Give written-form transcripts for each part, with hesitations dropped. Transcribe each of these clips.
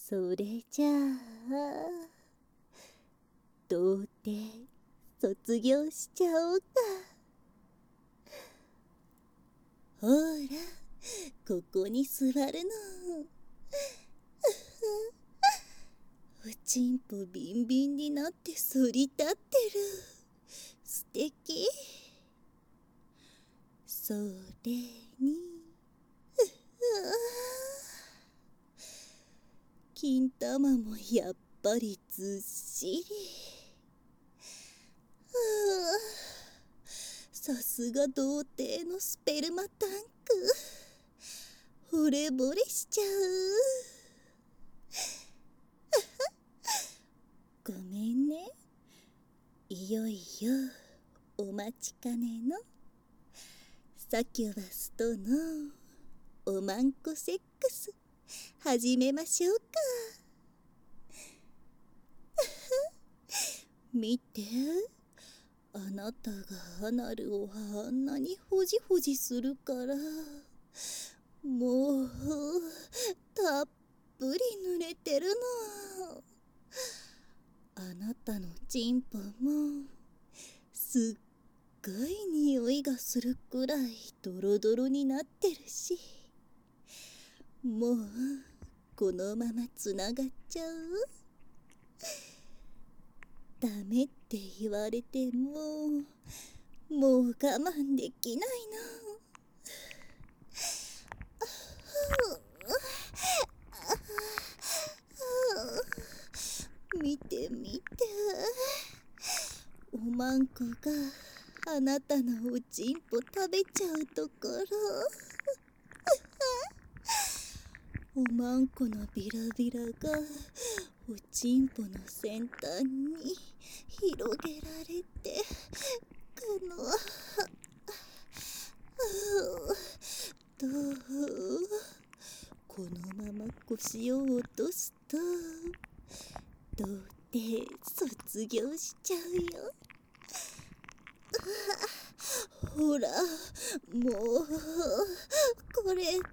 それじゃあ童貞卒業しちゃおうか。ほらここに座るの。おちんぽビンビンになって反り立ってる。素敵。それに金玉もやっぱりずっしり。さすが童貞のスペルマタンク。惚れ惚れしちゃう。ごめんね。いよいよお待ちかねのサキュバスとのおまんこセックス始めましょうか。見て、あなたがアナルをあんなにほじほじするからもうたっぷり濡れてるの。あなたのチンポもすっごい匂いがするくらいドロドロになってるし、もうこのままつながっちゃう。ダメって言われてもう我慢できないの。見て見て、おまんこがあなたのおちんぽ食べちゃうところ。おまんこのビラビラがおちんぽの先端に広げられて、どう？このまま腰を落とすと童貞卒業しちゃうよ。ほらもうこれで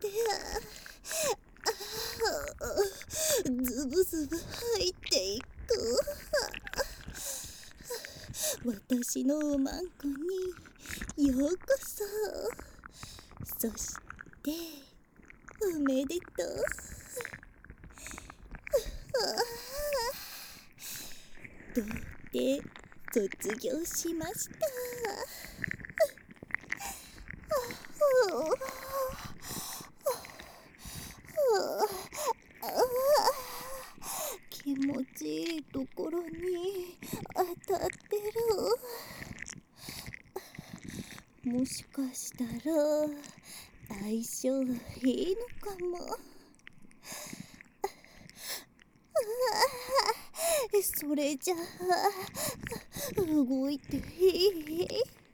ズブズブ入っていく。私のおまんこにようこそ。そしておめでとう。童貞卒業しました。気持ちいいところに当たってる。もしかしたら相性いいのかも。それじゃあ動いていい？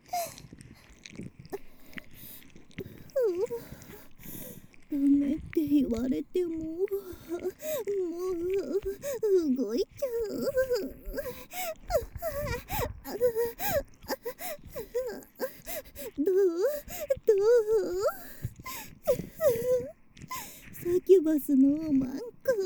ダメって言われてもう動いちゃう。どうサキュバスのおまんこ。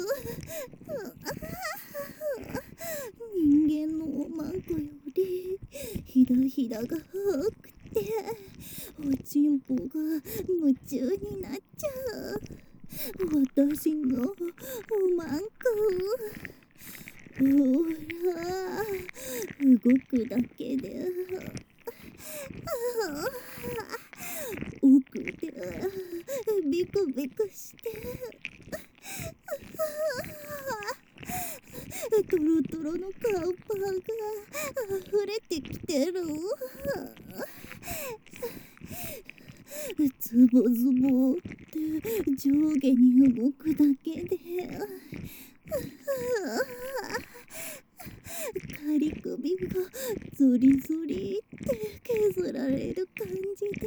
人間のおまんこよりひらひらが多くておちんぽが夢中になっちゃう。私のおまんこ。ほら動くだけで奥でビクビクしてトロトロのカウパーが溢れてきてる。ズボズボって上下に動くだけで仮首がゾリゾリって削られる感じで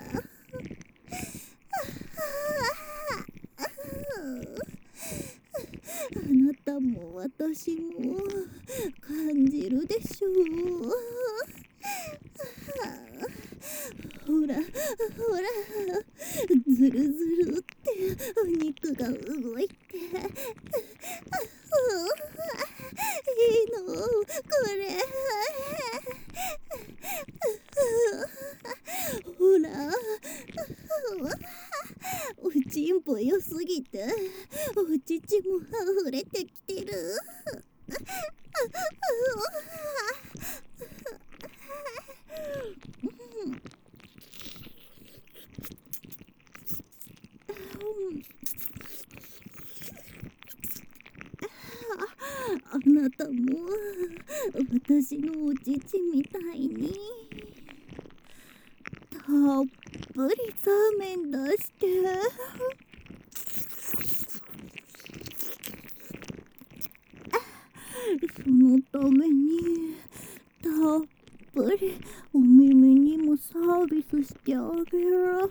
あなたも私も感じるでしょう。ほらほら、ズルズルってお肉が動いていいのこれ。ほら、おちんぽ良すぎてお乳も溢れてきてる。あなたも私のお乳みたいにたっぷり冷麺出して。そのためにたっぷりお耳にもサービスしてあげる。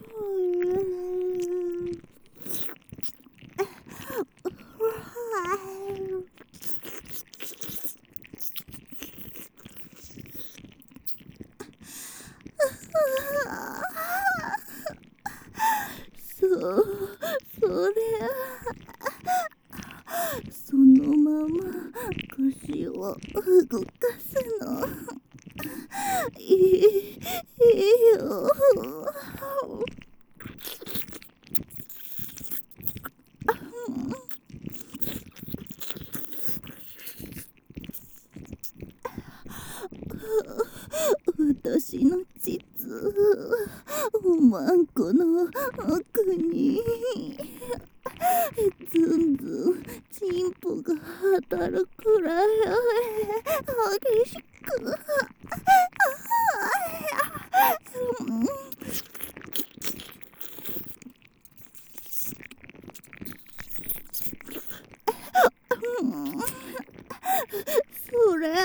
それそのまま腰を動かすの。いいよ。私の膣おまんこの奥にずんずんチンポが働くくらい激しく。それ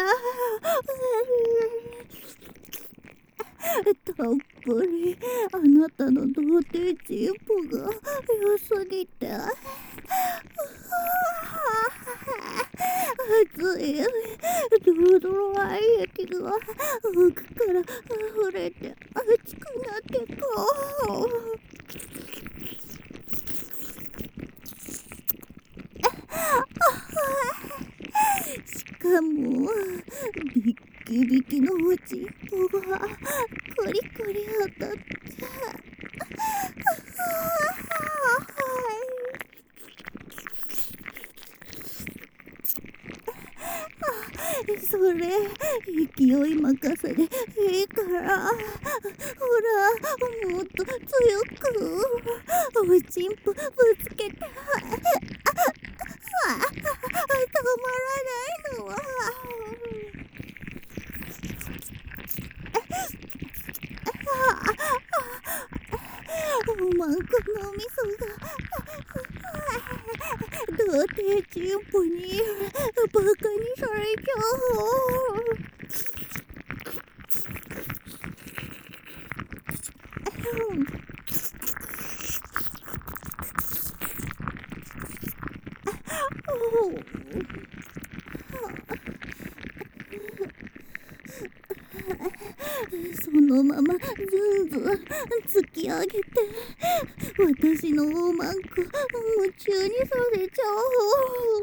たっぷりあなたの童貞チンポが良すぎて熱いドロドロ愛液が奥から溢れて熱くなってこう。しかもビッキビキのおちんぽがコリコリ当たってそれ勢い任せでいいからほらもっと強くおちんぽぶつけて。たまらないのはおまんこのお味噌が童貞チンポにバカにされちゃう。そのままずんずん突き上げて私のおまんこ夢中にされちゃおう。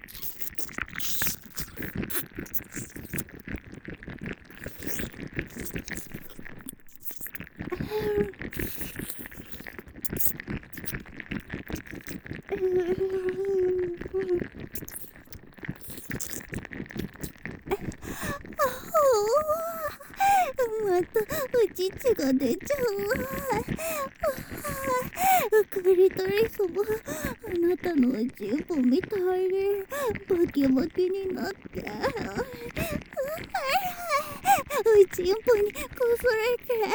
またお乳が出ちゃう。クリトリスもあなたのおちんぽみたいにバキバキになっておちんぽにこすれて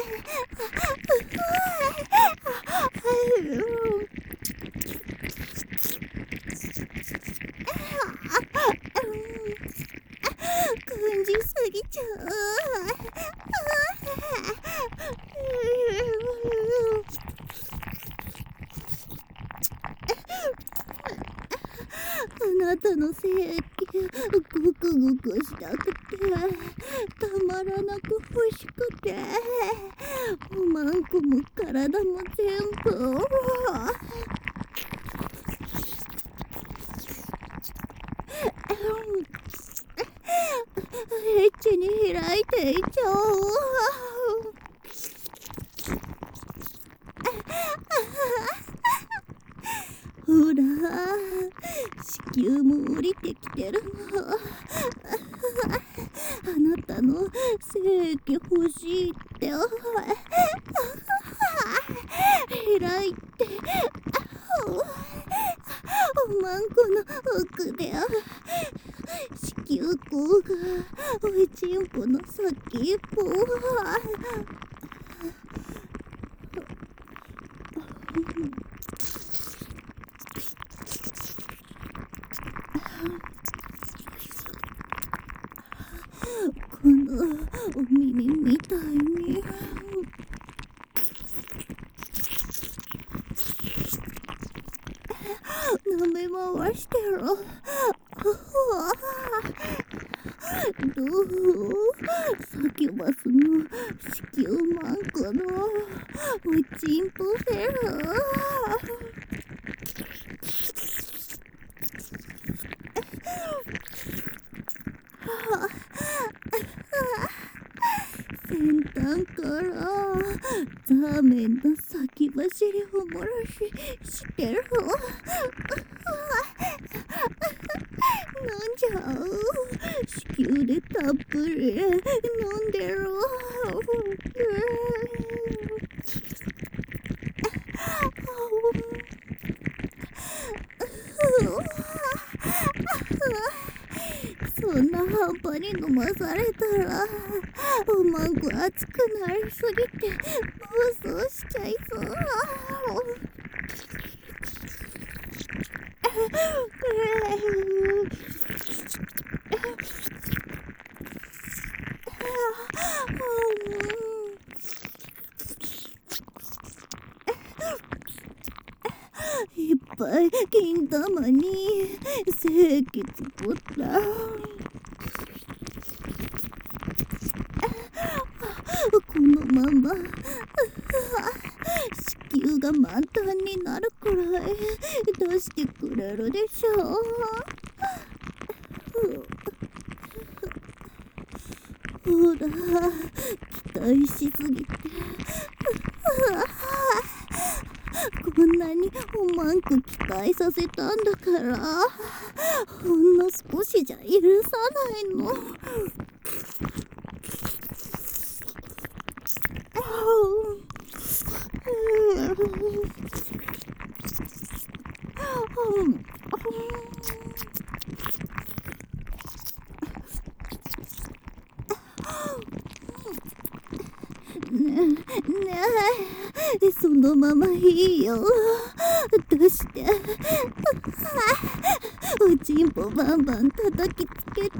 感じすぎちゃう。あなたの性器ごくごくしたくてたまらなく欲しくておまんこも体も全部ちに開いていちゃおう。ほら、子宮も降りてきてるの。あなたの精液欲しいって。開いて、おまんこの奥で子宮口がおちんぽの先っぽ。このお耳みたいに舐め回してろ。どう？サキュバスの子宮マンコのおちんぽフェラ。先端からザーメンの先走りをもらしてる。飲んじゃう。子宮でたっぷり飲んでる。そんな半端に飲まされたらおまんこ熱くなりすぎて暴走しちゃいそう。いっぱい金玉に精液作った。このまま子宮が満タンになるくらい出してくれるでしょう。ほら、期待しすぎてこんなにおまんこ期待させたんだからほんの少しじゃ許さないの。ねえ、そのままいいよ。出しておちんぽバンバン叩きつけて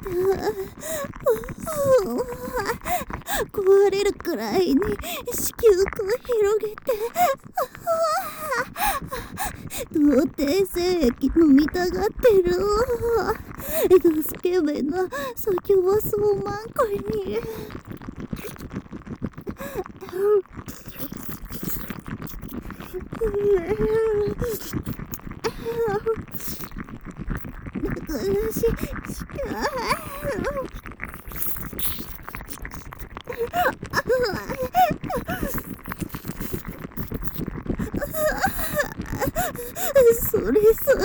壊れるくらいに子宮口広げて童貞精液飲みたがってる助け目な先はそうまんこにそれ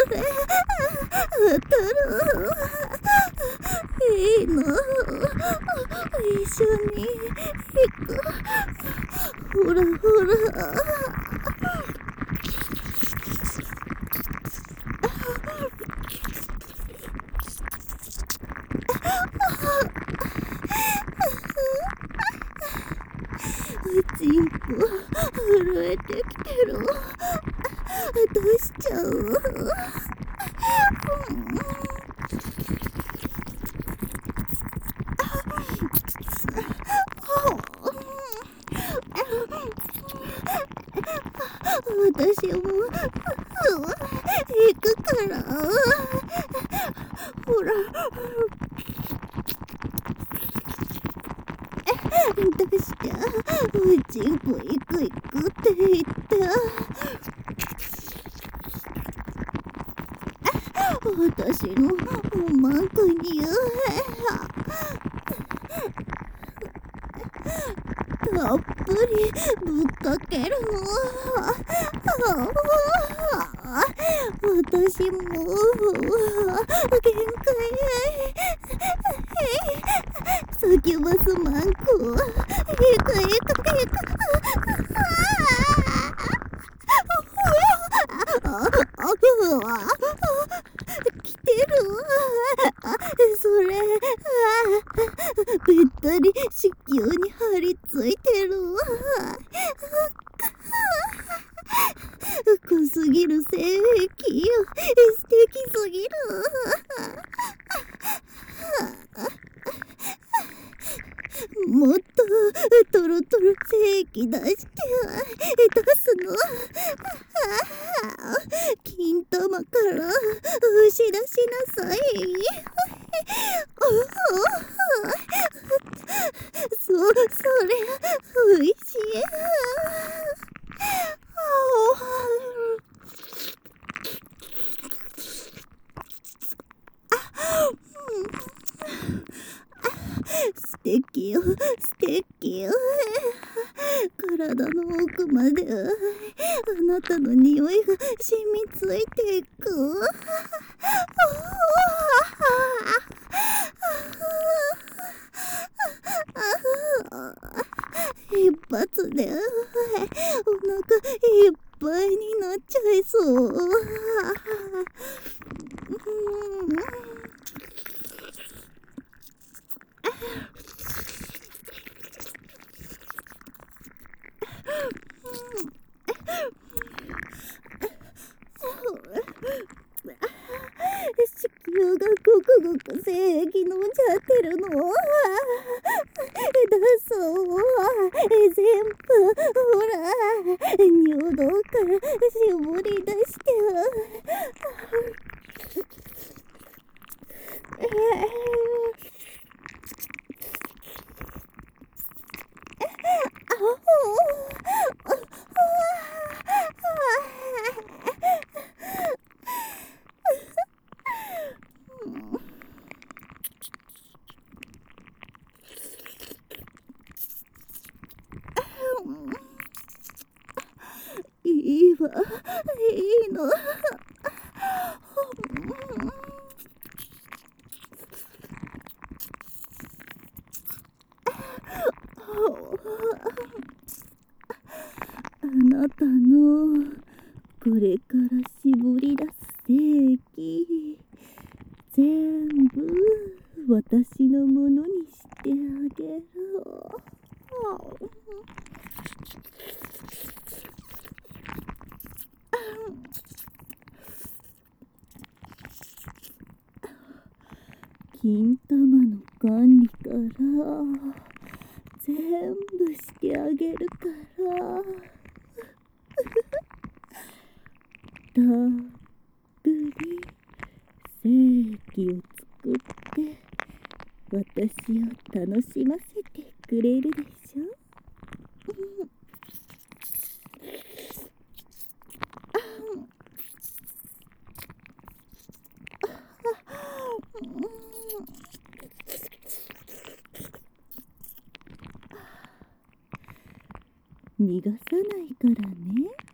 当たる。いいの、一緒に行く。ほらほらおちんぽ震えてきてる。どうしちゃう？私も行くからほらどうしたおちんぽ行くって言った私のおまんこにたっぷりぶっかけるの。私も限界。サキュバスマンコ。えかえかえか。来てる。それべったり子宮に張り付いてる。濃すぎる性癖よ。素敵すぎる。もっとトロトロ性器出して出すの。金玉から押し出しなさい。それおいしい。素敵よ素敵よ。体の奥まであなたの匂いが染みついていく。一発でお腹いっぱいになっちゃいそう。子宮がごくごく精液飲んじゃってるの。だそう全部ほら尿道から絞り出して。いいわいいの。あなたのこれから絞り出す精液全部私のものにしてあげる。金玉の管理から全部してあげるから。たっぷり精液を作って私を楽しませてくれるでしょ。逃がさないからね。